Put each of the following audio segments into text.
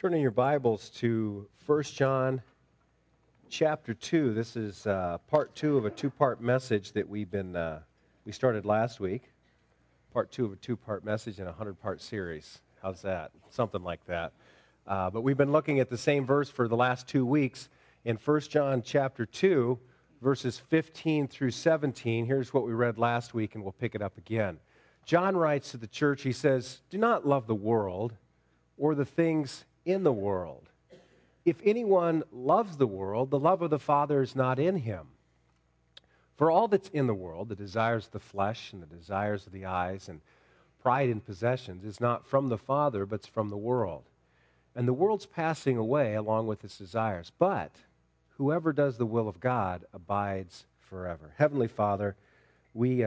Turn in your Bibles to 1 John chapter 2. This is part 2 of a two-part message that we started last week. Part 2 of a two-part message in a 100-part series. How's that? Something like that. But we've been looking at the same verse for the last 2 weeks. In 1 John chapter 2, verses 15 through 17, here's what we read last week, and we'll pick it up again. John writes to the church, he says, "Do not love the world or the things in the world. If anyone loves the world, the love of the Father is not in him. For all that's in the world, the desires of the flesh and the desires of the eyes and pride in possessions, is not from the Father, but it's from the world. And the world's passing away along with its desires. But whoever does the will of God abides forever." Heavenly Father, we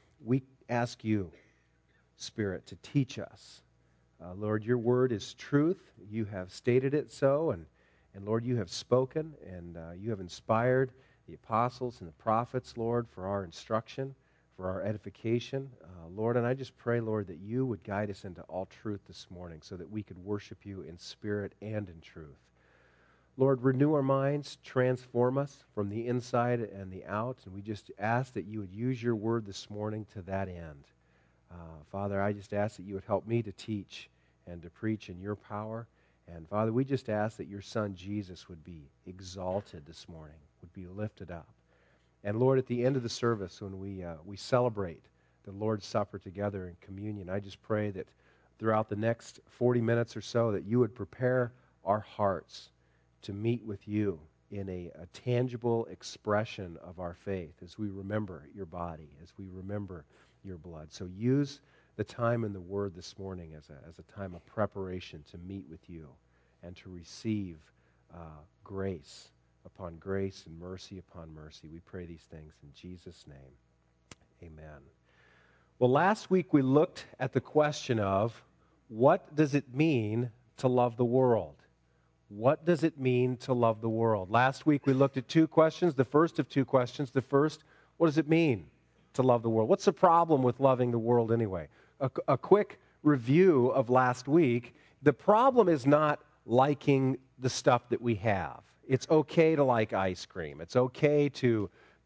ask you, Spirit, to teach us. Lord, your word is truth. You have stated it so, and Lord, you have spoken, and you have inspired the apostles and the prophets, Lord, for our instruction, for our edification. Lord, and I just pray, Lord, that you would guide us into all truth this morning so that we could worship you in spirit and in truth. Lord, renew our minds, transform us from the inside and the out, and we just ask that you would use your word this morning to that end. Father, I just ask that you would help me to teach and to preach in your power. And Father, we just ask that your Son Jesus would be exalted this morning, would be lifted up. And Lord, at the end of the service, when we celebrate the Lord's Supper together in communion, I just pray that throughout the next 40 minutes or so that you would prepare our hearts to meet with you in a tangible expression of our faith as we remember your body, as we remember your blood. So use the time in the Word this morning as a time of preparation to meet with you and to receive grace upon grace and mercy upon mercy. We pray these things in Jesus' name. Amen. Well, last week we looked at the question of what does it mean to love the world? What does it mean to love the world? Last week we looked at two questions. The first of two questions. The first, what does it mean to love the world? What's the problem with loving the world anyway? A quick review of last week. The problem is not liking the stuff that we have. It's okay to like ice cream. It's okay to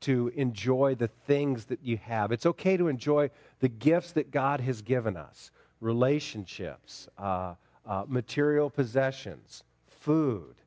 enjoy the things that you have. It's okay to enjoy the gifts that God has given us. Relationships, material possessions, food,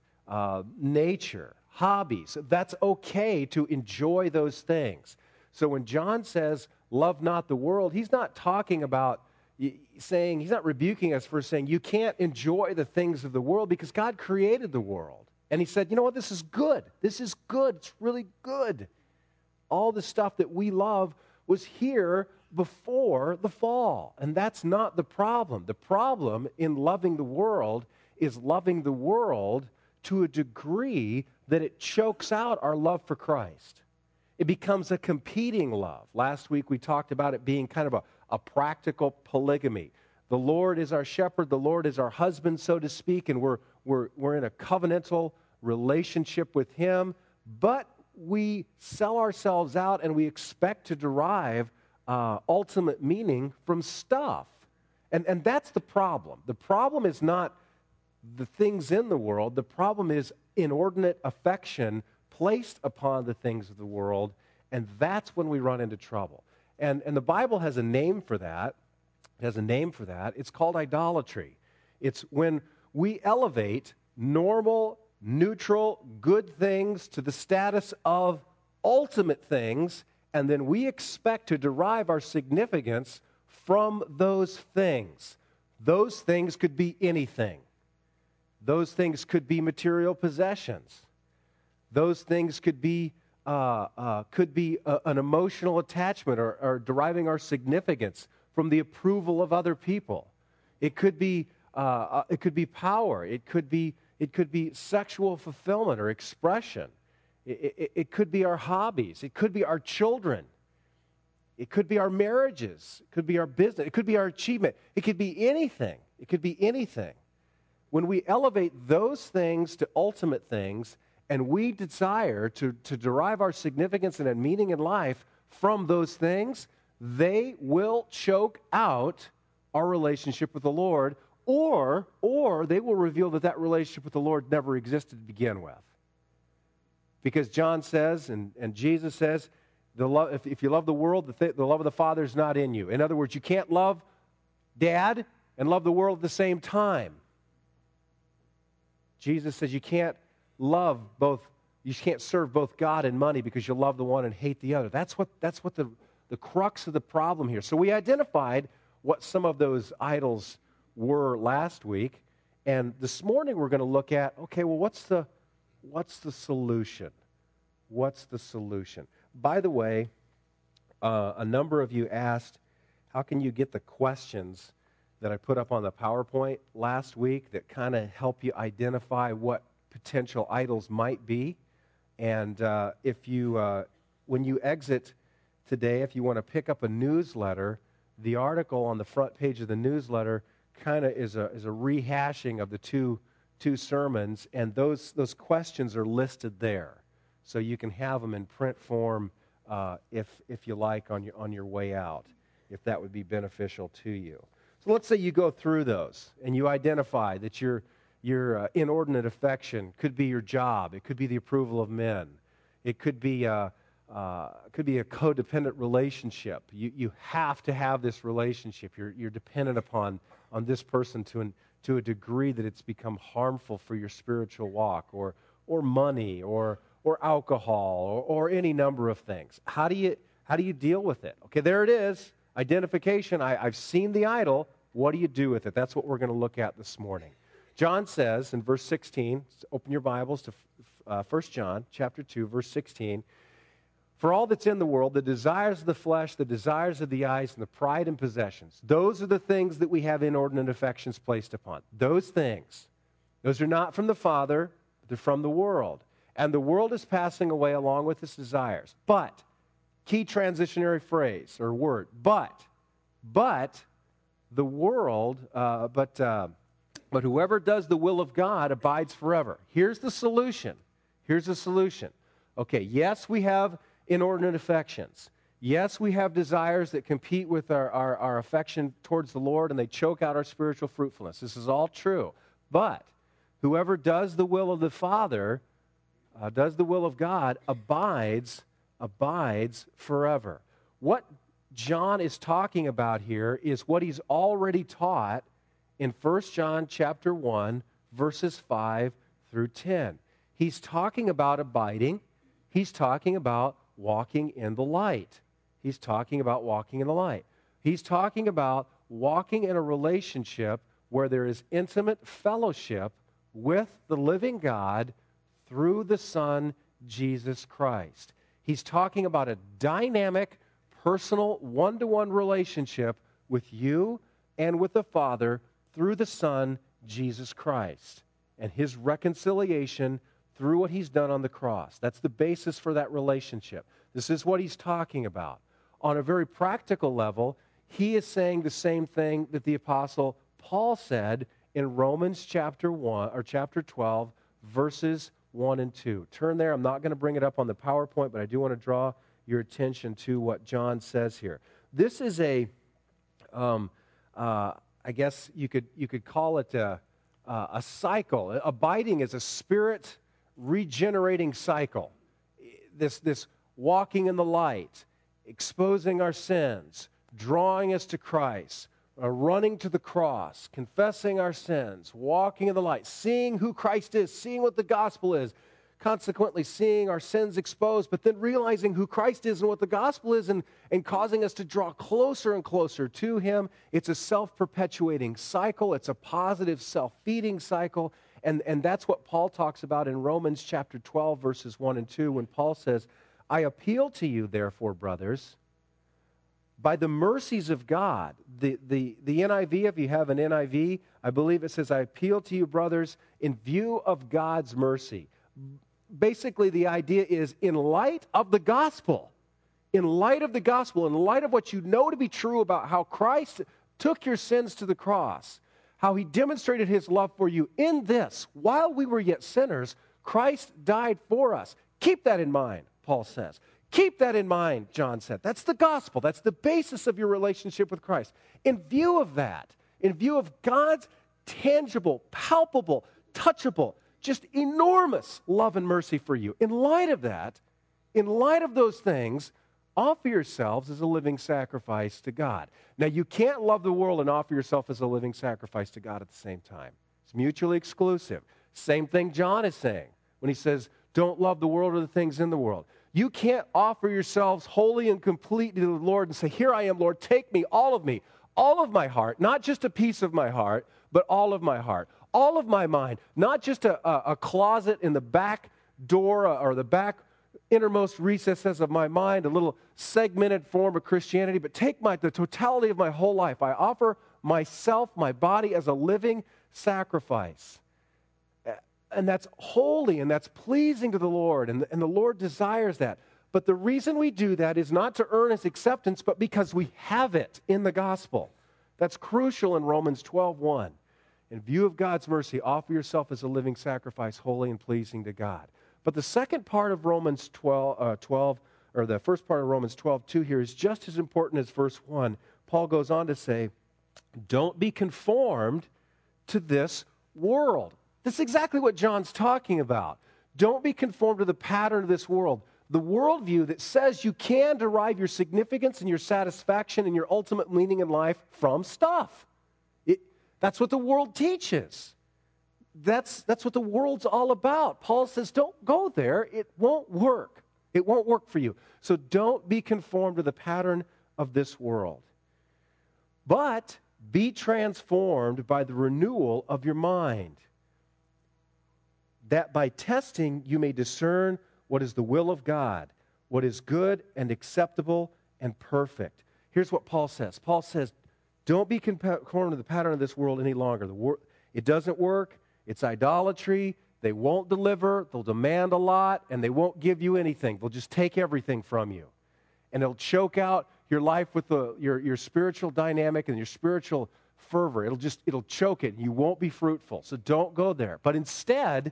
nature, hobbies. That's okay to enjoy those things. So when John says, love not the world, he's not talking about saying, he's not rebuking us for saying you can't enjoy the things of the world because God created the world. And he said, you know what, this is good. This is good. It's really good. All the stuff that we love was here before the fall. And that's not the problem. The problem in loving the world is loving the world to a degree that it chokes out our love for Christ. It becomes a competing love. Last week we talked about it being kind of a practical polygamy. The Lord is our shepherd, the Lord is our husband, so to speak, and we're in a covenantal relationship with him, but we sell ourselves out and we expect to derive ultimate meaning from stuff. And that's the problem. The problem is not the things in the world. The problem is inordinate affection placed upon the things of the world, and that's when we run into trouble. And the Bible has a name for that. It has a name for that. It's called idolatry. It's when we elevate normal, neutral, good things to the status of ultimate things, and then we expect to derive our significance from those things. Those things could be anything. Those things could be material possessions. Those things could be an emotional attachment or deriving our significance from the approval of other people. It could be power. It could be sexual fulfillment or expression. It could be our hobbies. It could be our children. It could be our marriages. It could be our business. It could be our achievement. It could be anything. It could be anything. When we elevate those things to ultimate things, and we desire to derive our significance and meaning in life from those things, they will choke out our relationship with the Lord, Or they will reveal that that relationship with the Lord never existed to begin with. Because John says, and Jesus says, if you love the world, the love of the Father is not in you. In other words, you can't love Dad and love the world at the same time. Jesus says you can't serve both God and money because you love the one and hate the other. That's what the crux of the problem here. So we identified what some of those idols were last week, and this morning we're going to look at, okay, well, what's the solution? What's the solution? By the way, a number of you asked, how can you get the questions that I put up on the PowerPoint last week that kind of help you identify what potential idols might be? And when you exit today, if you want to pick up a newsletter, the article on the front page of the newsletter kind of is a rehashing of the two sermons, and those questions are listed there. So you can have them in print form if you like on your way out, if that would be beneficial to you. So let's say you go through those and you identify that your inordinate affection could be your job. It could be the approval of men. It could be a codependent relationship. You have to have this relationship. You're dependent upon this person to a degree that it's become harmful for your spiritual walk, or money, or alcohol, or any number of things. How do you deal with it? Okay, there it is. Identification. I've seen the idol. What do you do with it? That's what we're going to look at this morning. John says in verse 16, open your Bibles to 1 John chapter 2, verse 16, for all that's in the world, the desires of the flesh, the desires of the eyes, and the pride and possessions, those are the things that we have inordinate affections placed upon. Those things, those are not from the Father, but they're from the world. And the world is passing away along with its desires. But, key transitionary phrase or word, but the world, but whoever does the will of God abides forever. Here's the solution. Okay, yes, we have inordinate affections. Yes, we have desires that compete with our affection towards the Lord, and they choke out our spiritual fruitfulness. This is all true. But whoever does the will of the Father, does the will of God, abides forever. What John is talking about here is what he's already taught in 1 John chapter 1, verses 5 through 10. He's talking about abiding. He's talking about walking in the light. He's talking about walking in the light. He's talking about walking in a relationship where there is intimate fellowship with the living God through the Son, Jesus Christ. He's talking about a dynamic, personal, one-to-one relationship with you and with the Father through the Son, Jesus Christ, and his reconciliation through what he's done on the cross. That's the basis for that relationship. This is what he's talking about. On a very practical level, he is saying the same thing that the Apostle Paul said in Romans chapter 1 or chapter 12, verses 1 and 2. Turn there. I'm not going to bring it up on the PowerPoint, but I do want to draw your attention to what John says here. This is I guess you could call it a cycle. Abiding is a spirit regenerating cycle. This walking in the light, exposing our sins, drawing us to Christ, running to the cross, confessing our sins, walking in the light, seeing who Christ is, seeing what the gospel is, consequently seeing our sins exposed, but then realizing who Christ is and what the gospel is, and causing us to draw closer and closer to him. It's a self-perpetuating cycle. It's a positive self-feeding cycle. And that's what Paul talks about in Romans chapter 12, verses 1 and 2, when Paul says, I appeal to you, therefore, brothers, by the mercies of God. The NIV, if you have an NIV, I believe it says, I appeal to you, brothers, in view of God's mercy. Basically, the idea is in light of the gospel, in light of what you know to be true about how Christ took your sins to the cross, how he demonstrated his love for you in this, while we were yet sinners, Christ died for us. Keep that in mind, Paul says. Keep that in mind, John said. That's the gospel. That's the basis of your relationship with Christ. In view of that, in view of God's tangible, palpable, touchable, just enormous love and mercy for you. In light of that, in light of those things, offer yourselves as a living sacrifice to God. Now, you can't love the world and offer yourself as a living sacrifice to God at the same time. It's mutually exclusive. Same thing John is saying when he says, don't love the world or the things in the world. You can't offer yourselves wholly and completely to the Lord and say, here I am, Lord, take me, all of my heart, not just a piece of my heart, but all of my heart, all of my mind, not just a closet in the back door or the back innermost recesses of my mind, a little segmented form of Christianity, but take the totality of my whole life. I offer myself, my body, as a living sacrifice. And that's holy and that's pleasing to the Lord, and the Lord desires that. But the reason we do that is not to earn His acceptance, but because we have it in the gospel. That's crucial in Romans 12:1. In view of God's mercy, offer yourself as a living sacrifice, holy and pleasing to God. But the second part of Romans 12, or the first part of Romans 12:2 here is just as important as verse 1. Paul goes on to say, don't be conformed to this world. That's exactly what John's talking about. Don't be conformed to the pattern of this world. The worldview that says you can derive your significance and your satisfaction and your ultimate meaning in life from stuff. That's what the world teaches. That's what the world's all about. Paul says, don't go there. It won't work. It won't work for you. So don't be conformed to the pattern of this world. But be transformed by the renewal of your mind, that by testing you may discern what is the will of God, what is good and acceptable and perfect. Here's what Paul says. Paul says, don't be conformed to the pattern of this world any longer. It doesn't work. It's idolatry. They won't deliver. They'll demand a lot, and they won't give you anything. They'll just take everything from you. And it'll choke out your life with your spiritual dynamic and your spiritual fervor. It'll choke it. You won't be fruitful. So don't go there. But instead,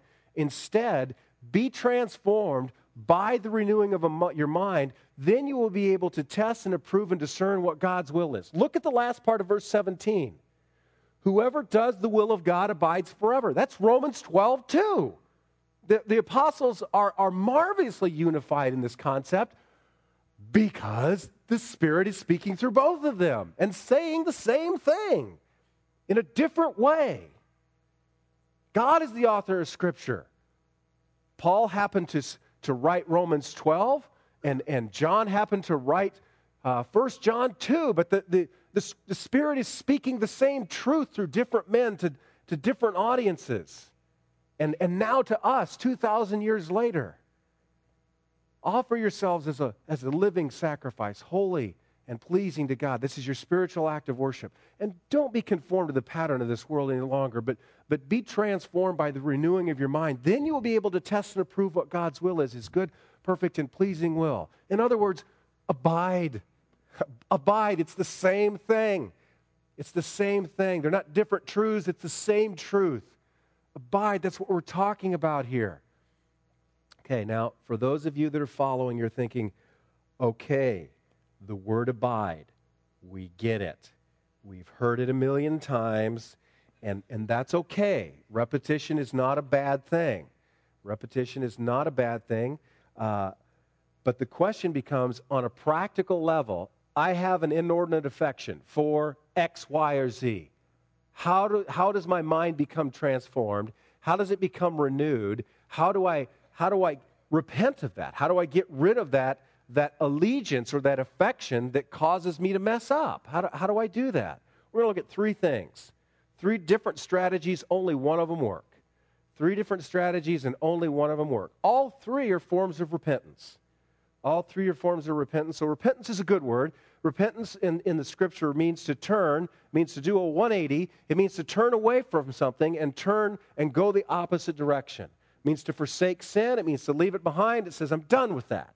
be transformed by the renewing of your mind. Then you will be able to test and approve and discern what God's will is. Look at the last part of verse 17. Whoever does the will of God abides forever. That's Romans 12:2. The apostles are marvelously unified in this concept because the Spirit is speaking through both of them and saying the same thing in a different way. God is the author of Scripture. Paul happened to write Romans 12, and John happened to write 1 John 2, but the Spirit is speaking the same truth through different men to different audiences. And now to us, 2,000 years later. Offer yourselves as a living sacrifice, holy and pleasing to God. This is your spiritual act of worship. And don't be conformed to the pattern of this world any longer, but be transformed by the renewing of your mind. Then you will be able to test and approve what God's will is, His good, perfect, and pleasing will. In other words, abide. Abide. It's the same thing. It's the same thing. They're not different truths. It's the same truth. Abide. That's what we're talking about here. Okay, now, for those of you that are following, you're thinking, okay, the word abide, we get it. We've heard it a million times, and that's okay. Repetition is not a bad thing. Repetition is not a bad thing. But the question becomes, on a practical level, I have an inordinate affection for X, Y, or Z. How does my mind become transformed? How does it become renewed? How do I repent of that? How do I get rid of that allegiance or that affection that causes me to mess up? How do I do that? We're going to look at three things. Three different strategies, only one of them work. Three different strategies and only one of them work. All three are forms of repentance. All three are forms of repentance. So repentance is a good word. Repentance in the Scripture means to turn, means to do a 180. It means to turn away from something and turn and go the opposite direction. It means to forsake sin. It means to leave it behind. It says, I'm done with that.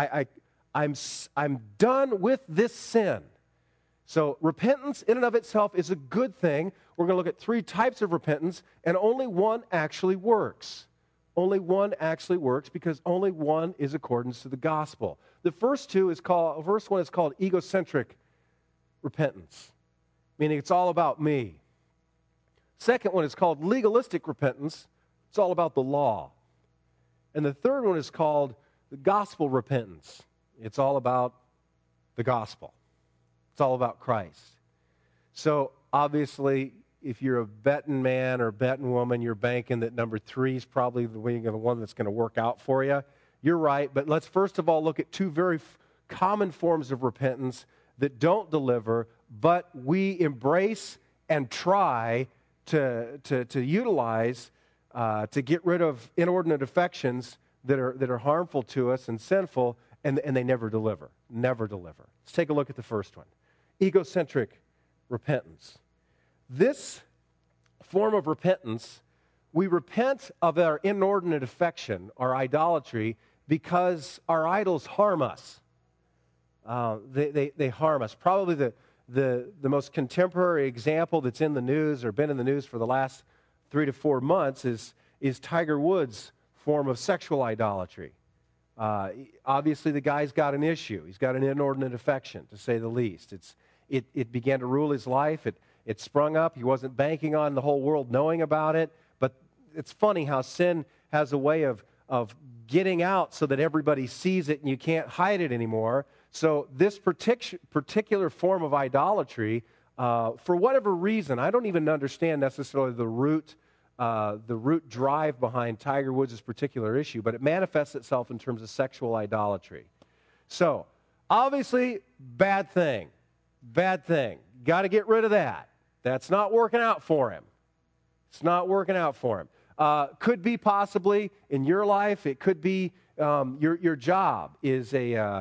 I'm done with this sin. So repentance in and of itself is a good thing. We're going to look at three types of repentance, and only one actually works. Only one actually works because only one is accordance to the gospel. The first one is called egocentric repentance, meaning it's all about me. Second one is called legalistic repentance. It's all about the law. And the third one is called the gospel repentance. It's all about the gospel. It's all about Christ. So obviously, if you're a betting man or betting woman, you're banking that number 3 is probably the one that's going to work out for you. You're right, but let's first of all look at two very common forms of repentance that don't deliver, but we embrace and try to utilize to get rid of inordinate affections that are harmful to us and sinful, and they never deliver. Never deliver. Let's take a look at the first one. Egocentric repentance. This form of repentance, we repent of our inordinate affection, our idolatry, because our idols harm us. They harm us. Probably the most contemporary example that's in the news or been in the news for the last 3 to 4 months is Tiger Woods' form of sexual idolatry. Obviously, the guy's got an issue. He's got an inordinate affection, to say the least. It began to rule his life. It sprung up. He wasn't banking on the whole world knowing about it. But it's funny how sin has a way of getting out so that everybody sees it and you can't hide it anymore. So this particular form of idolatry, for whatever reason, I don't even understand necessarily the root drive behind Tiger Woods' particular issue, but it manifests itself in terms of sexual idolatry. So, obviously, bad thing. Bad thing. Got to get rid of that. That's not working out for him. It's not working out for him. Could be possibly in your life. It could be your job is you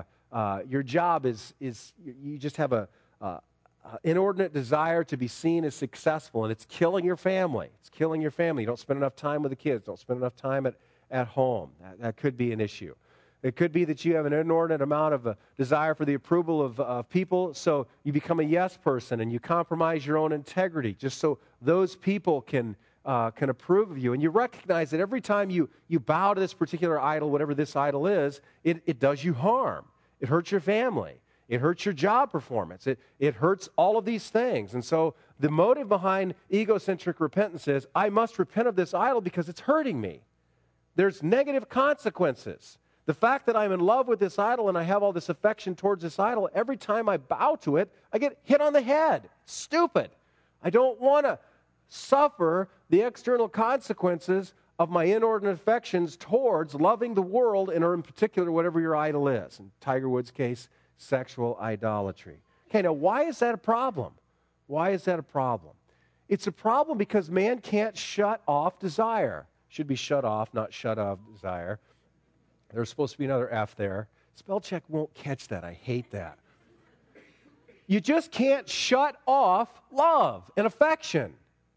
just have a inordinate desire to be seen as successful, and it's killing your family. It's killing your family. You don't spend enough time with the kids. Don't spend enough time at home. That could be an issue. It could be that you have an inordinate amount of desire for the approval of people, so you become a yes person and you compromise your own integrity just so those people can approve of you. And you recognize that every time you bow to this particular idol, whatever this idol is, it does you harm. It hurts your family. It hurts your job performance. It hurts all of these things. And so the motive behind egocentric repentance is, I must repent of this idol because it's hurting me. There's negative consequences. The fact that I'm in love with this idol and I have all this affection towards this idol, every time I bow to it, I get hit on the head. Stupid. I don't want to suffer the external consequences of my inordinate affections towards loving the world, and or in particular whatever your idol is. In Tiger Woods' case, sexual idolatry. Okay, now why is that a problem? Why is that a problem? It's a problem because man can't shut off desire. Should be shut off, not shut of desire. There's supposed to be another F there. Spell check won't catch that. I hate that. You just can't shut off love and affection.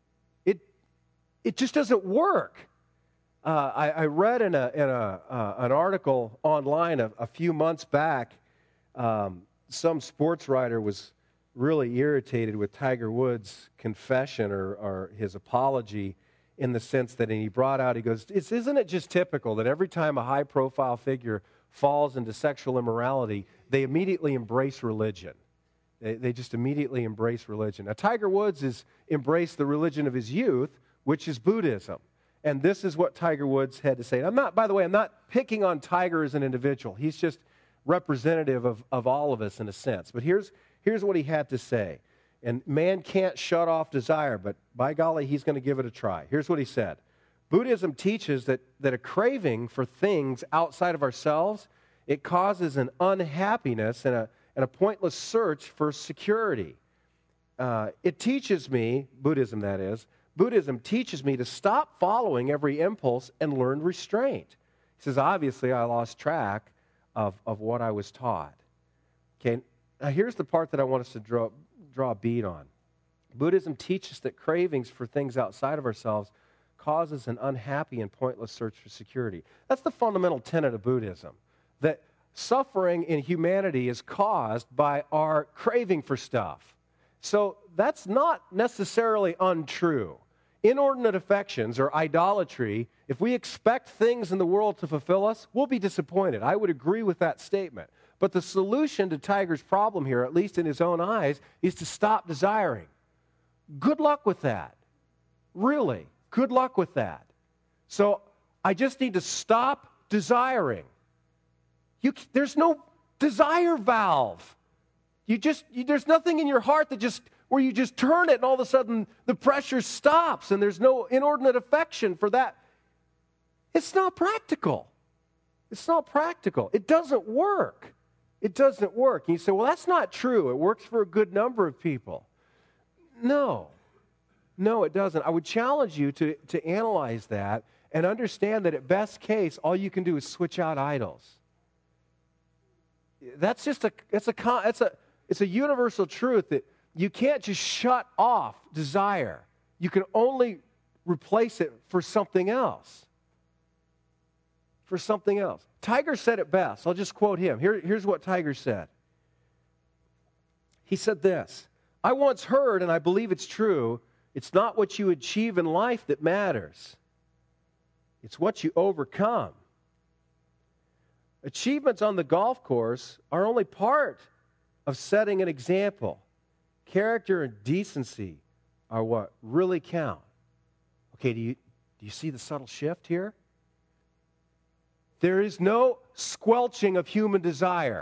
It just doesn't work. I read in an article online a few months back, some sports writer was really irritated with Tiger Woods' confession or his apology, in the sense that he brought out, he goes, isn't it just typical that every time a high-profile figure falls into sexual immorality, they immediately embrace religion? They just immediately embrace religion. Now, Tiger Woods has embraced the religion of his youth, which is Buddhism. And this is what Tiger Woods had to say. I'm not picking on Tiger as an individual. He's just representative of all of us in a sense. But here's what he had to say. And man can't shut off desire, but by golly, he's going to give it a try. Here's what he said. Buddhism teaches that a craving for things outside of ourselves, it causes an unhappiness and a pointless search for security. It teaches me, Buddhism that is, Buddhism teaches me to stop following every impulse and learn restraint. He says, obviously, I lost track of what I was taught. Okay, now here's the part that I want us to draw a bead on. Buddhism teaches that cravings for things outside of ourselves causes an unhappy and pointless search for security. That's the fundamental tenet of Buddhism, that suffering in humanity is caused by our craving for stuff. So that's not necessarily untrue. Inordinate affections or idolatry, if we expect things in the world to fulfill us, we'll be disappointed. I would agree with that statement. But the solution to Tiger's problem here, at least in his own eyes, is to stop desiring. Good luck with that. Really? Good luck with that. So I just need to stop desiring. There's no desire valve. There's nothing in your heart where you just turn it and all of a sudden the pressure stops and there's no inordinate affection for that. It's not practical. It's not practical. It doesn't work. It doesn't work. And you say, well, that's not true. It works for a good number of people. No, it doesn't. I would challenge you to analyze that and understand that at best case, all you can do is switch out idols. That's just it's a universal truth that you can't just shut off desire. You can only replace it for something else. For something else. Tiger said it best. I'll just quote him. Here's what Tiger said. He said this, I once heard, and I believe it's true, it's not what you achieve in life that matters. It's what you overcome. Achievements on the golf course are only part of setting an example. Character and decency are what really count. Okay, do you see the subtle shift here? There is no squelching of human desire.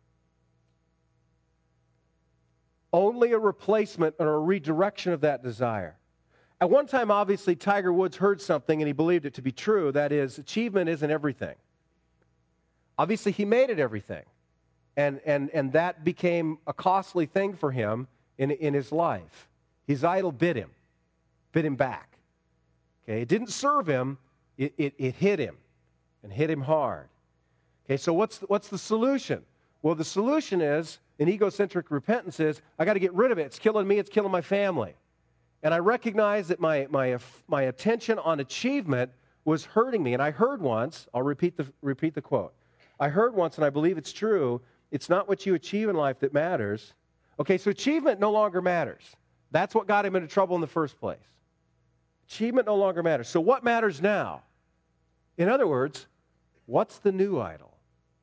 Only a replacement or a redirection of that desire. At one time, obviously, Tiger Woods heard something and he believed it to be true. That is, achievement isn't everything. Obviously, he made it everything. And that became a costly thing for him in his life. His idol bit him back. Okay, it didn't serve him, it hit him. And hit him hard. Okay, so what's the solution? Well, the solution is, an egocentric repentance is, I got to get rid of it. It's killing me, it's killing my family. And I recognize that my attention on achievement was hurting me. And I heard once, I'll repeat the quote. I heard once, and I believe it's true, it's not what you achieve in life that matters. Okay, so achievement no longer matters. That's what got him into trouble in the first place. Achievement no longer matters. So what matters now? In other words, what's the new idol?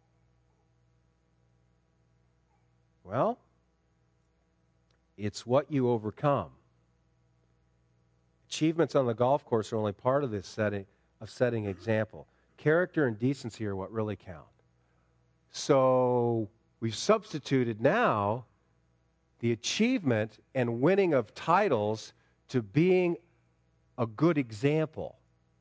Well, it's what you overcome. Achievements on the golf course are only part of this setting example. Character and decency are what really count. So we've substituted now the achievement and winning of titles to being a good example.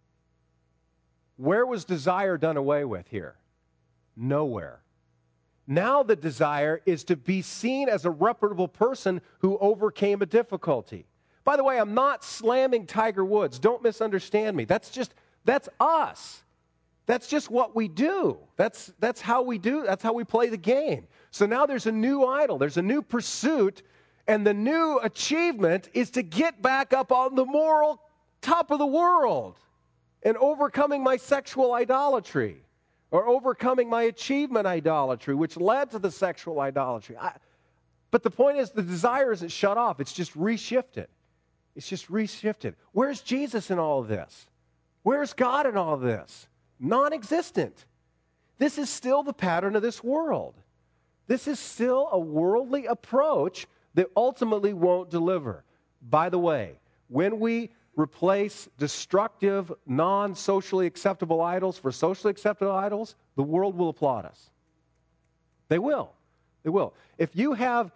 Where was desire done away with here? Nowhere. Now the desire is to be seen as a reputable person who overcame a difficulty. By the way, I'm not slamming Tiger Woods. Don't misunderstand me. That's us. That's just what we do. That's how we do. That's how we play the game. So now there's a new idol. There's a new pursuit, and the new achievement is to get back up on the moral top of the world. And overcoming my sexual idolatry, or overcoming my achievement idolatry, which led to the sexual idolatry. But the point is, the desire isn't shut off. It's just reshifted. It's just reshifted. Where's Jesus in all of this? Where's God in all of this? Non-existent. This is still the pattern of this world. This is still a worldly approach that ultimately won't deliver. By the way, when we replace destructive, non-socially acceptable idols for socially acceptable idols, the world will applaud us. They will. They will. If you have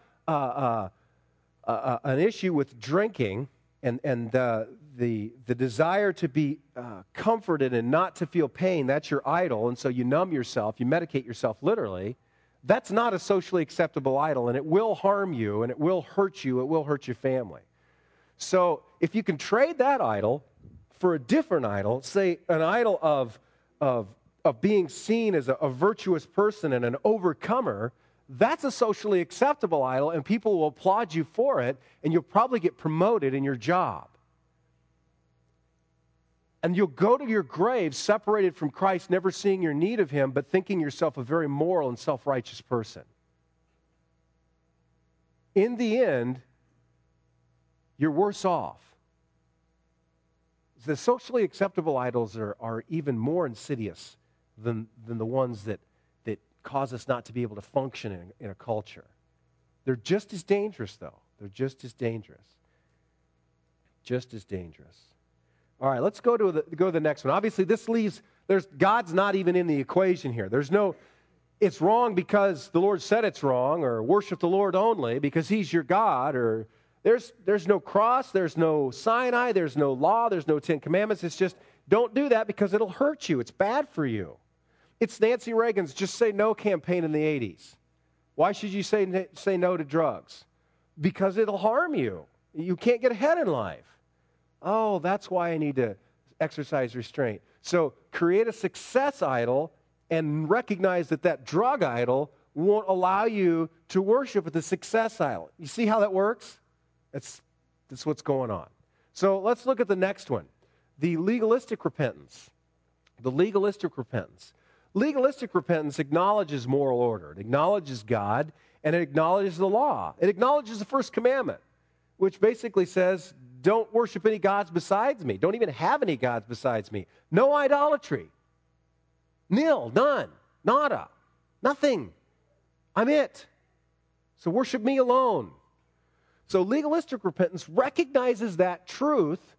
an issue with drinking and the desire to be comforted and not to feel pain, that's your idol, and so you numb yourself, you medicate yourself literally, that's not a socially acceptable idol, and it will harm you, and it will hurt you, it will hurt your family. So if you can trade that idol for a different idol, say an idol of being seen as a virtuous person and an overcomer, that's a socially acceptable idol, and people will applaud you for it, and you'll probably get promoted in your job. And you'll go to your grave separated from Christ, never seeing your need of him, but thinking yourself a very moral and self-righteous person. In the end, you're worse off. The socially acceptable idols are even more insidious than the ones that cause us not to be able to function in a culture. They're just as dangerous, though. They're just as dangerous. Just as dangerous. All right, let's go to the next one. Obviously, this leaves, God's not even in the equation here. It's wrong because the Lord said it's wrong, or worship the Lord only because he's your God, or there's no cross, there's no Sinai, there's no law, there's no Ten Commandments. It's just, don't do that because it'll hurt you. It's bad for you. It's Nancy Reagan's Just Say No campaign in the 80s. Why should you say no to drugs? Because it'll harm you. You can't get ahead in life. Oh, that's why I need to exercise restraint. So create a success idol and recognize that drug idol won't allow you to worship at the success idol. You see how that works? That's what's going on. So let's look at the next one. The legalistic repentance. The legalistic repentance. Legalistic repentance acknowledges moral order. It acknowledges God, and it acknowledges the law. It acknowledges the first commandment, which basically says, don't worship any gods besides me. Don't even have any gods besides me. No idolatry. Nil, none, nada, nothing. I'm it. So worship me alone. So legalistic repentance recognizes that truth,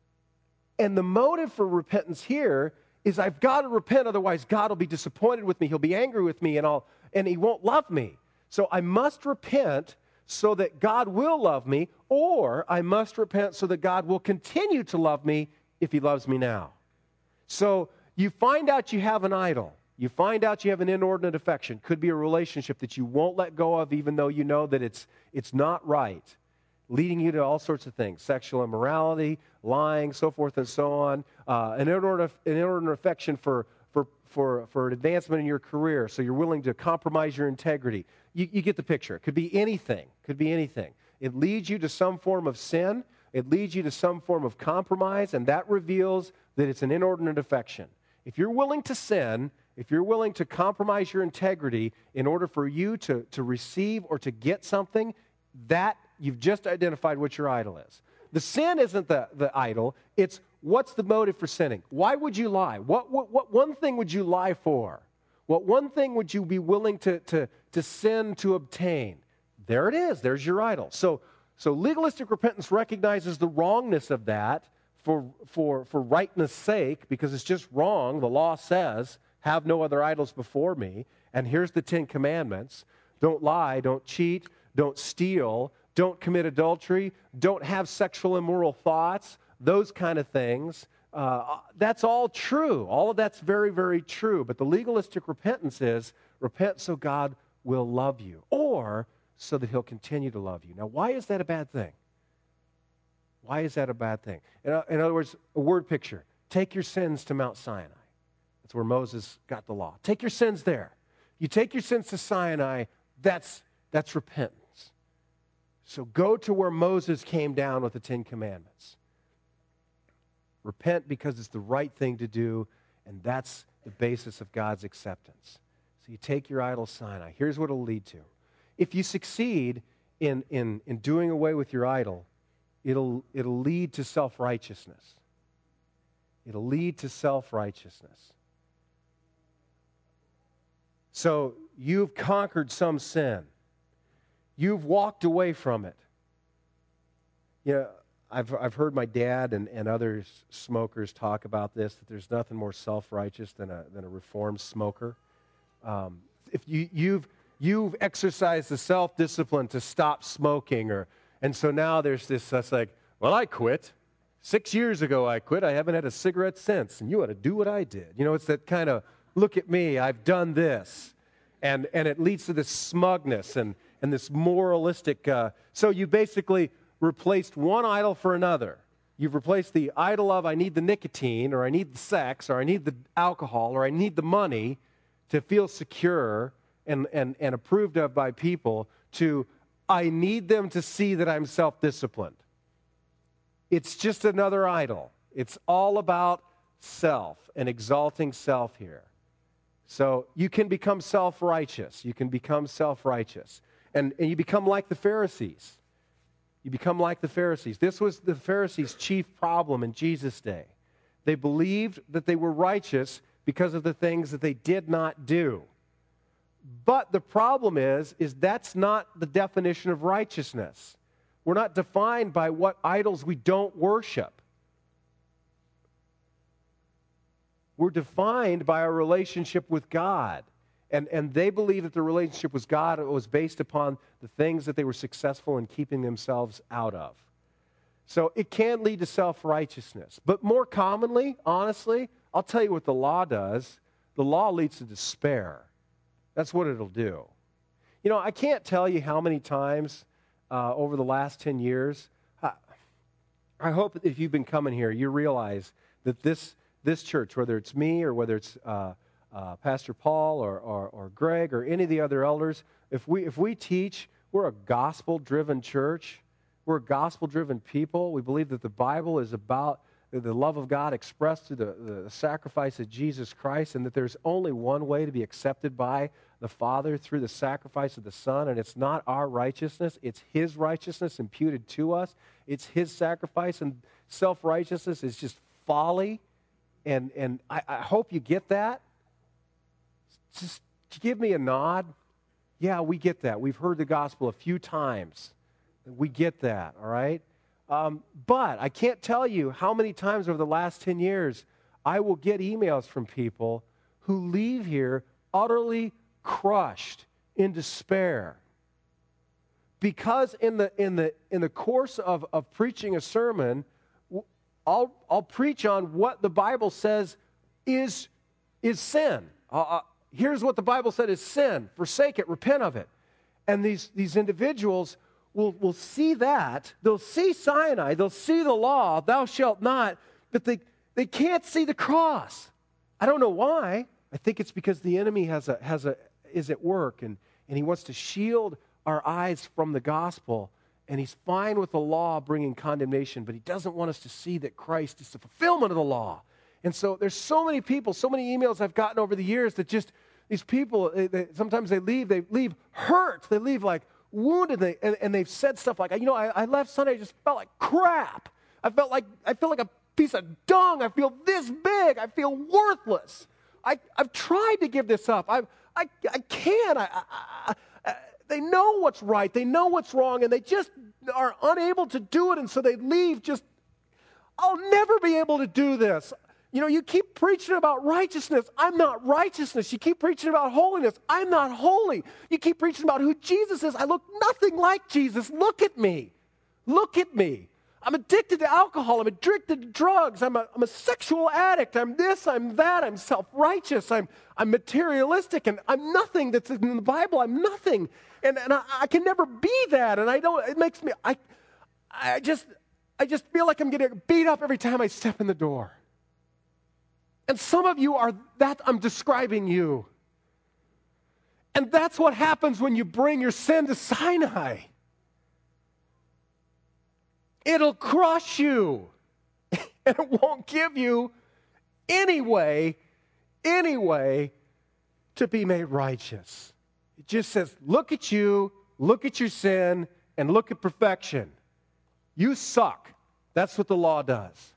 and the motive for repentance here is I've got to repent, otherwise God will be disappointed with me. He'll be angry with me, and he won't love me. So I must repent so that God will love me, or I must repent so that God will continue to love me if he loves me now. So you find out you have an idol. You find out you have an inordinate affection. Could be a relationship that you won't let go of even though you know that it's not right, leading you to all sorts of things, sexual immorality, lying, so forth and so on, an inordinate affection for an advancement in your career, so you're willing to compromise your integrity. You get the picture. It could be anything. Could be anything. It leads you to some form of sin. It leads you to some form of compromise, and that reveals that it's an inordinate affection. If you're willing to sin, if you're willing to compromise your integrity in order for you to receive or to get something, that you've just identified what your idol is. The sin isn't the idol. It's what's the motive for sinning? Why would you lie? What one thing would you lie for? What one thing would you be willing to sin to obtain? There it is. There's your idol. So legalistic repentance recognizes the wrongness of that for rightness' sake, because it's just wrong. The law says, have no other idols before me. And here's the 10 Commandments. Don't lie, don't cheat, don't steal, don't commit adultery, don't have sexual immoral thoughts, those kind of things. That's all true. All of that's very, very true. But the legalistic repentance is, repent so God will love you, or so that he'll continue to love you. Now, why is that a bad thing? Why is that a bad thing? In other words, a word picture. Take your sins to Mount Sinai. That's where Moses got the law. Take your sins there. You take your sins to Sinai, that's repentance. So go to where Moses came down with the 10 Commandments. Repent because it's the right thing to do, and that's the basis of God's acceptance. So you take your idol Sinai. Here's what it'll lead to. If you succeed in doing away with your idol, it'll lead to self-righteousness. It'll lead to self-righteousness. So you've conquered some sin. You've walked away from it. You know, I've heard my dad and other smokers talk about this, that there's nothing more self-righteous than a reformed smoker. If you've exercised the self-discipline to stop smoking, and so now there's this, that's like, well, I quit. 6 years ago I quit. I haven't had a cigarette since, and you ought to do what I did. You know, it's that kind of, look at me, I've done this. And it leads to this smugness and this moralistic, so you basically replaced one idol for another. You've replaced the idol of I need the nicotine, or I need the sex, or I need the alcohol, or I need the money to feel secure and approved of by people, to I need them to see that I'm self-disciplined. It's just another idol. It's all about self and exalting self here. So you can become self-righteous. You can become self-righteous. And you become like the Pharisees. You become like the Pharisees. This was the Pharisees' chief problem in Jesus' day. They believed that they were righteous because of the things that they did not do. But the problem is that's not the definition of righteousness. We're not defined by what idols we don't worship. We're defined by our relationship with God. And they believe that the relationship with God was based upon the things that they were successful in keeping themselves out of. So it can lead to self-righteousness. But more commonly, honestly, I'll tell you what the law does. The law leads to despair. That's what it'll do. You know, I can't tell you how many times over the last 10 years, I hope that if you've been coming here, you realize that this church, whether it's me or whether it's Pastor Paul or Greg or any of the other elders, if we teach, we're a gospel-driven church. We're a gospel-driven people. We believe that the Bible is about the love of God expressed through the sacrifice of Jesus Christ, and that there's only one way to be accepted by the Father, through the sacrifice of the Son, and it's not our righteousness, it's His righteousness imputed to us. It's His sacrifice, and self-righteousness is just folly, and I hope you get that. Just give me a nod. Yeah, we get that. We've heard the gospel a few times. We get that, all right? But I can't tell you how many times over the last 10 years I will get emails from people who leave here utterly crushed in despair. Because in the course of preaching a sermon, I'll preach on what the Bible says is sin. Here's what the Bible said is sin. Forsake it, repent of it. And these individuals will see that. They'll see Sinai. They'll see the law, thou shalt not, but they can't see the cross. I don't know why. I think it's because the enemy is at work, and he wants to shield our eyes from the gospel, and he's fine with the law bringing condemnation, but he doesn't want us to see that Christ is the fulfillment of the law. And so there's so many people, so many emails I've gotten over the years that just, these people, sometimes they leave hurt. They leave like wounded, and they've said stuff like, I left Sunday, I just felt like crap. I feel like a piece of dung. I feel this big. I feel worthless. I've tried to give this up. I can't. They know what's right. They know what's wrong, and they just are unable to do it, and so they leave just, I'll never be able to do this. You keep preaching about righteousness. I'm not righteousness. You keep preaching about holiness. I'm not holy. You keep preaching about who Jesus is. I look nothing like Jesus. Look at me. Look at me. I'm addicted to alcohol. I'm addicted to drugs. I'm a sexual addict. I'm this, I'm that. I'm self-righteous. I'm materialistic, and I'm nothing that's in the Bible. I'm nothing. And I can never be that. And it makes me, I just feel like I'm getting beat up every time I step in the door. And some of you are that, I'm describing you. And that's what happens when you bring your sin to Sinai. It'll crush you. And it won't give you any way to be made righteous. It just says, look at you, look at your sin, and look at perfection. You suck. That's what the law does.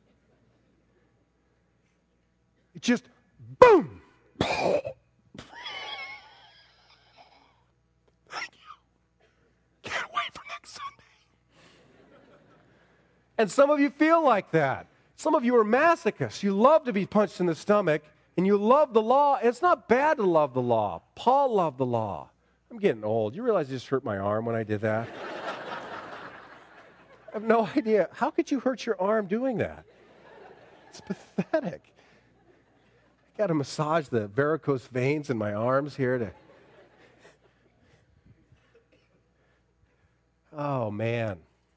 It just, boom! Thank you. Can't wait for next Sunday. And some of you feel like that. Some of you are masochists. You love to be punched in the stomach, and you love the law. It's not bad to love the law. Paul loved the law. I'm getting old. You realize I just hurt my arm when I did that? I have no idea. How could you hurt your arm doing that? It's pathetic. I got to massage the varicose veins in my arms here to... Oh, man.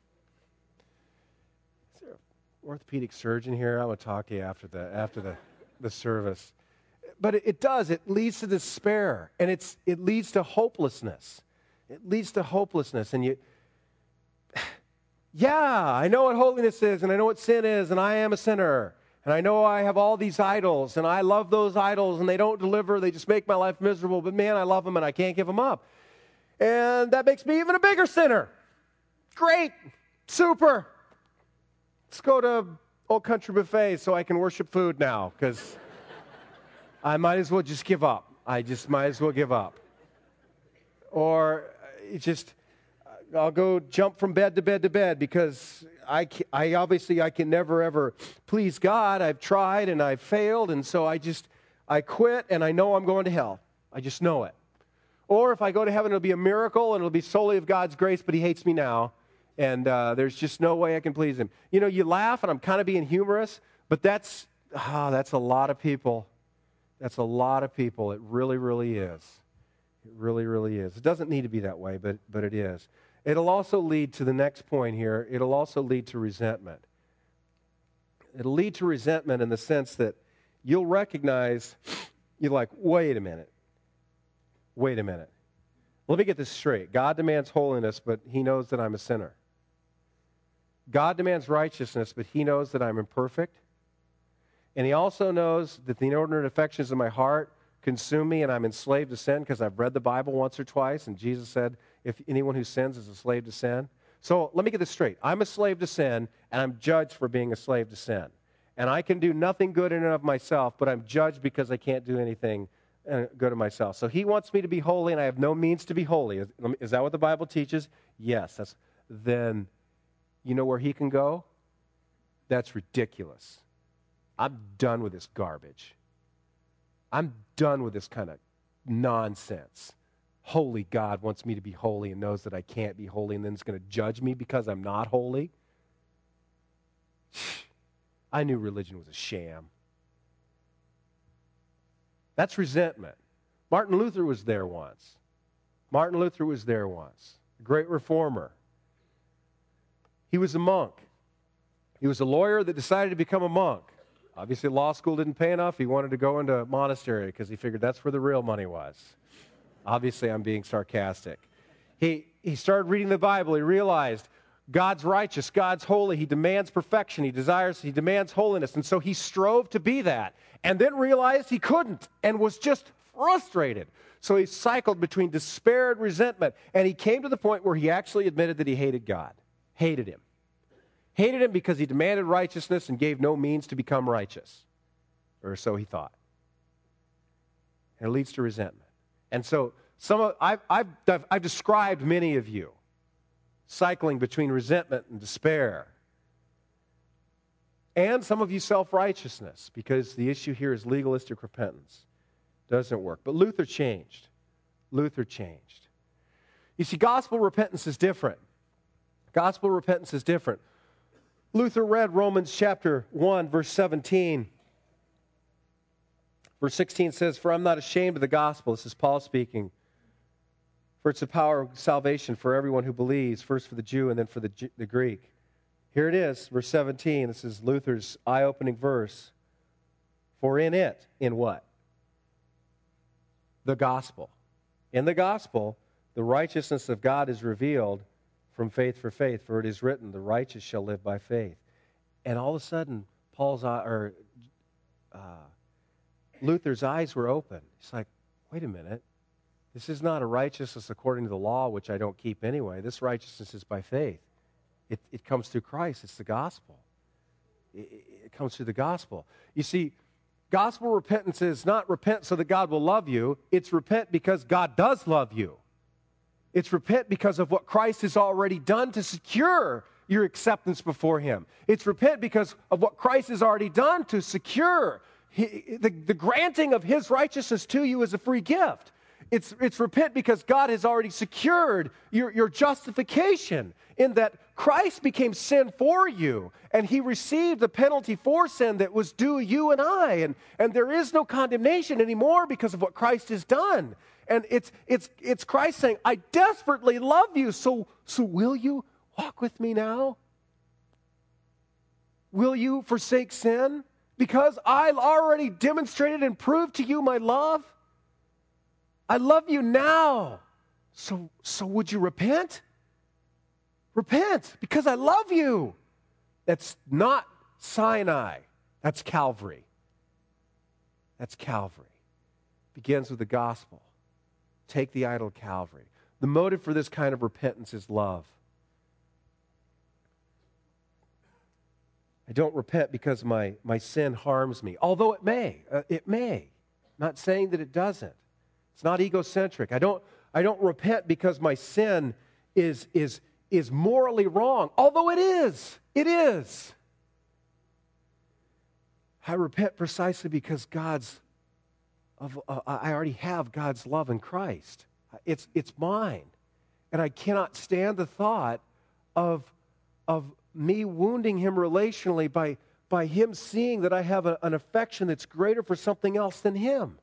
Is there an orthopedic surgeon here? I want to talk to you after the service. But it does. It leads to despair, and it leads to hopelessness. It leads to hopelessness, and yeah, I know what holiness is, and I know what sin is, and I am a sinner. And I know I have all these idols, and I love those idols, and they don't deliver. They just make my life miserable. But, man, I love them, and I can't give them up. And that makes me even a bigger sinner. Great. Super. Let's go to Old Country Buffet so I can worship food now, because I might as well just give up. I just might as well give up. Or I'll go jump from bed to bed to bed because I obviously I can never ever please God. I've tried and I've failed, and so I quit, and I know I'm going to hell. I just know it. Or if I go to heaven, it'll be a miracle, and it'll be solely of God's grace, but he hates me now, and there's just no way I can please him. You know, you laugh, and I'm kind of being humorous, but that's a lot of people. That's a lot of people. It really, really is. It really, really is. It doesn't need to be that way, but it is. It'll also lead to the next point here. It'll also lead to resentment. It'll lead to resentment in the sense that you'll recognize, you're like, wait a minute. Wait a minute. Let me get this straight. God demands holiness, but he knows that I'm a sinner. God demands righteousness, but he knows that I'm imperfect. And he also knows that the inordinate affections of my heart consume me, and I'm enslaved to sin because I've read the Bible once or twice, and Jesus said, if anyone who sins is a slave to sin. So let me get this straight. I'm a slave to sin, and I'm judged for being a slave to sin. And I can do nothing good in and of myself, but I'm judged because I can't do anything good of myself. So he wants me to be holy, and I have no means to be holy. Is that what the Bible teaches? Yes. Then you know where he can go? That's ridiculous. I'm done with this garbage. I'm done with this kind of nonsense. Holy God wants me to be holy and knows that I can't be holy, and then is going to judge me because I'm not holy. I knew religion was a sham. That's resentment. Martin Luther was there once. Martin Luther was there once. A great reformer. He was a monk. He was a lawyer that decided to become a monk. Obviously, law school didn't pay enough. He wanted to go into a monastery because he figured that's where the real money was. Obviously, I'm being sarcastic. He started reading the Bible. He realized God's righteous, God's holy. He demands perfection. He demands holiness. And so he strove to be that, and then realized he couldn't and was just frustrated. So he cycled between despair and resentment, and he came to the point where he actually admitted that he hated God, hated him. Hated him because he demanded righteousness and gave no means to become righteous. Or so he thought. And it leads to resentment. And so I've described many of you cycling between resentment and despair. And some of you self-righteousness, because the issue here is legalistic repentance. Doesn't work. But Luther changed. Luther changed. You see, gospel repentance is different. Gospel repentance is different. Luther read Romans chapter 1, verse 17. Verse 16 says, "For I'm not ashamed of the gospel." This is Paul speaking. "For it's the power of salvation for everyone who believes, first for the Jew and then for the Greek." Here it is, verse 17. This is Luther's eye-opening verse. "For in it," in what? The gospel. "In the gospel, the righteousness of God is revealed from faith for faith, for it is written, the righteous shall live by faith." And all of a sudden, Luther's eyes were open. He's like, wait a minute. This is not a righteousness according to the law, which I don't keep anyway. This righteousness is by faith. It comes through Christ. It's the gospel. It comes through the gospel. You see, gospel repentance is not repent so that God will love you. It's repent because God does love you. It's repent because of what Christ has already done to secure your acceptance before him. It's repent because of what Christ has already done to secure the granting of his righteousness to you as a free gift. It's repent because God has already secured your justification in that Christ became sin for you, and he received the penalty for sin that was due you and I, and there is no condemnation anymore because of what Christ has done. And it's Christ saying, I desperately love you, so will you walk with me now? Will you forsake sin? Because I've already demonstrated and proved to you my love. I love you now. So would you repent? Repent, because I love you. That's not Sinai. That's Calvary. That's Calvary. Begins with the gospel. Take the idol of Calvary. The motive for this kind of repentance is love. I don't repent because my sin harms me, although it may. It may. Not saying that it doesn't. It's not egocentric. I don't repent because my sin is is morally wrong, although it is. It is. I repent precisely because I already have God's love in Christ. It's mine. And I cannot stand the thought of me wounding him relationally by him seeing that I have an affection that's greater for something else than him.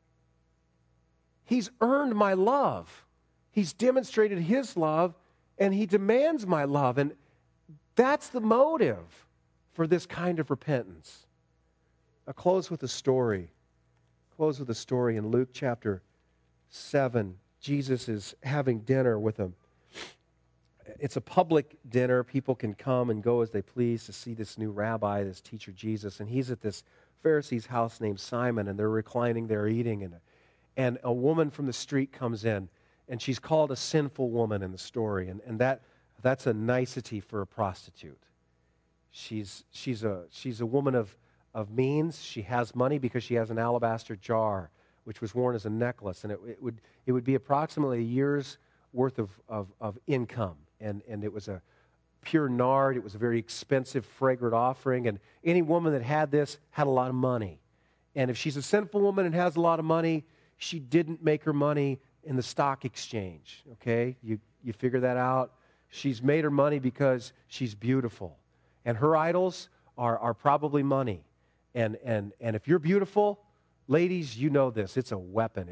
He's earned my love. He's demonstrated his love, and he demands my love. And that's the motive for this kind of repentance. I'll close with a story. In Luke chapter 7. Jesus is having dinner with him. It's a public dinner. People can come and go as they please to see this new rabbi, this teacher Jesus. And he's at this Pharisee's house named Simon, and they're reclining there eating. And a woman from the street comes in, and she's called a sinful woman in the story. And that's a nicety for a prostitute. She's a woman of means. She has money because she has an alabaster jar, which was worn as a necklace, and it would be approximately a year's worth of income. And it was a pure nard. It was a very expensive, fragrant offering. And any woman that had this had a lot of money. And if she's a sinful woman and has a lot of money, she didn't make her money in the stock exchange. Okay? You figure that out. She's made her money because she's beautiful. And her idols are probably money. And if you're beautiful, ladies, you know this. It's a weapon.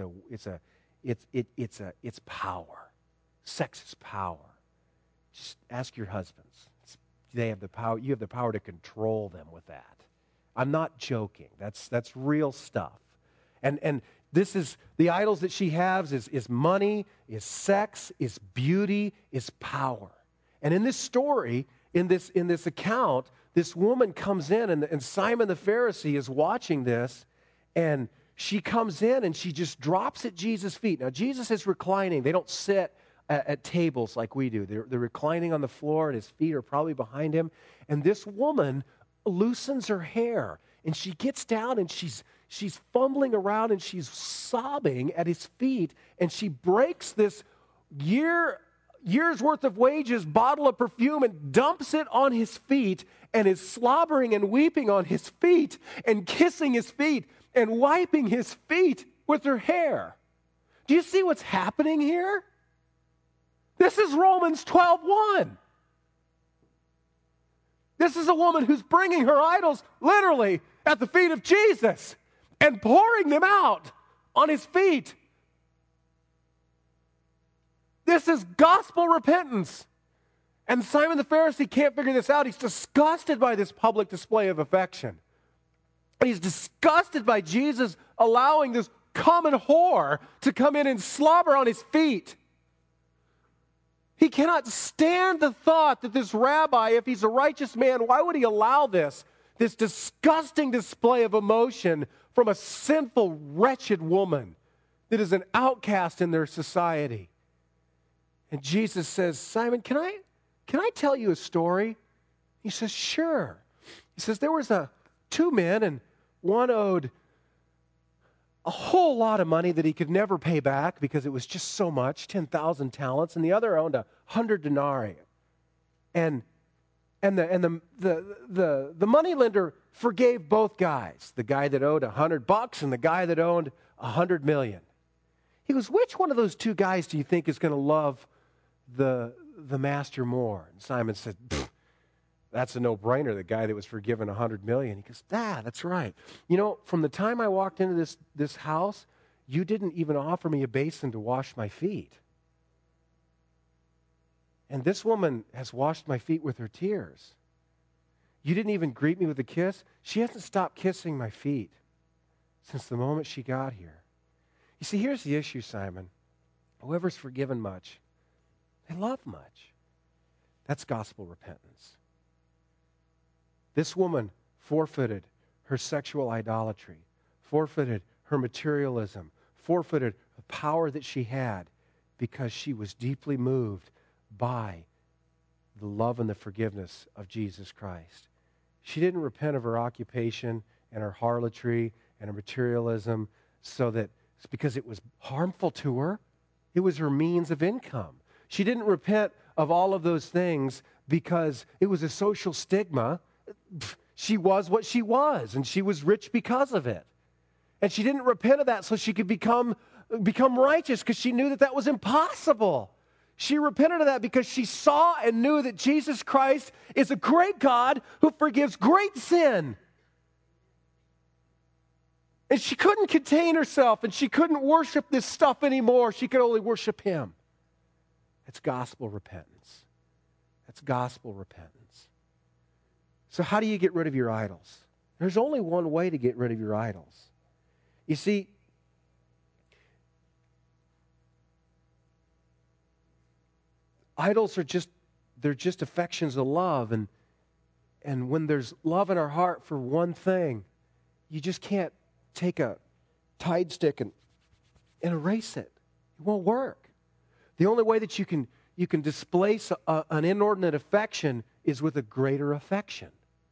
It's power. Sex is power. Just ask your husbands. They have the power. You have the power to control them with that. I'm not joking. That's real stuff. And this is the idols that she has is money, is sex, is beauty, is power. And in this story, in this account, this woman comes in, and Simon the Pharisee is watching this, and she comes in and she just drops at Jesus' feet. Now, Jesus is reclining. They don't sit at tables like we do. They're reclining on the floor, and his feet are probably behind him. And this woman loosens her hair, and she gets down, and she's fumbling around, and she's sobbing at his feet, and she breaks this year's worth of wages bottle of perfume and dumps it on his feet, and is slobbering and weeping on his feet and kissing his feet and wiping his feet with her hair. Do you see what's happening here? This is Romans 12:1. This is a woman who's bringing her idols literally at the feet of Jesus and pouring them out on his feet. This is gospel repentance. And Simon the Pharisee can't figure this out. He's disgusted by this public display of affection. He's disgusted by Jesus allowing this common whore to come in and slobber on his feet. He cannot stand the thought that this rabbi, if he's a righteous man, why would he allow this disgusting display of emotion from a sinful, wretched woman that is an outcast in their society? And Jesus says, Simon, can I tell you a story? He says, sure. He says, there was two men, and one owed a whole lot of money that he could never pay back because it was just so much, 10,000 talents, and the other owned 100 denarii. And the moneylender forgave both guys, the guy that owed $100 and the guy that owned 100 million. He goes, which one of those two guys do you think is going to love the master more? And Simon said, that's a no-brainer, the guy that was forgiven 100 million. He goes, that's right. You know, from the time I walked into this house, you didn't even offer me a basin to wash my feet. And this woman has washed my feet with her tears. You didn't even greet me with a kiss. She hasn't stopped kissing my feet since the moment she got here. You see, here's the issue, Simon. Whoever's forgiven much, they love much. That's gospel repentance. This woman forfeited her sexual idolatry, forfeited her materialism, forfeited the power that she had because she was deeply moved by the love and the forgiveness of Jesus Christ. She didn't repent of her occupation and her harlotry and her materialism because it was harmful to her. It was her means of income. She didn't repent of all of those things because it was a social stigma. She was what she was, and she was rich because of it. And she didn't repent of that so she could become righteous, because she knew that that was impossible. She repented of that because she saw and knew that Jesus Christ is a great God who forgives great sin. And she couldn't contain herself, and she couldn't worship this stuff anymore. She could only worship Him. It's gospel repentance. That's gospel repentance. So how do you get rid of your idols? There's only one way to get rid of your idols. You see, idols are just affections of love, and when there's love in our heart for one thing, you just can't take a Tide stick and erase it. It won't work. The only way that you can displace an inordinate affection is with a greater affection.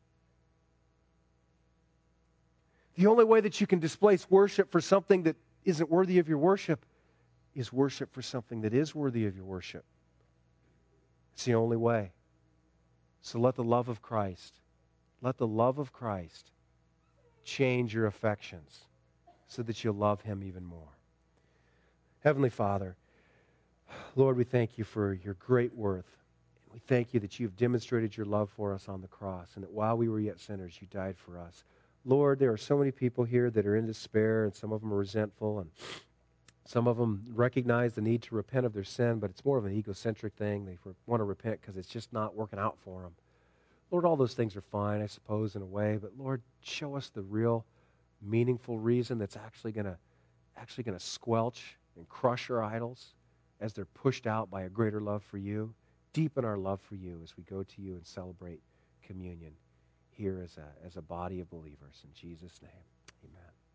The only way that you can displace worship for something that isn't worthy of your worship is worship for something that is worthy of your worship. It's the only way. So let the love of Christ change your affections so that you'll love Him even more. Heavenly Father, Lord, we thank You for Your great worth. We thank You that You've demonstrated Your love for us on the cross, and that while we were yet sinners, You died for us. Lord, there are so many people here that are in despair, and some of them are resentful, and some of them recognize the need to repent of their sin, but it's more of an egocentric thing. They want to repent because it's just not working out for them. Lord, all those things are fine, I suppose, in a way, but Lord, show us the real, meaningful reason that's actually going to squelch and crush our idols as they're pushed out by a greater love for You. Deepen our love for You as we go to You and celebrate communion here as a body of believers. In Jesus' name, amen.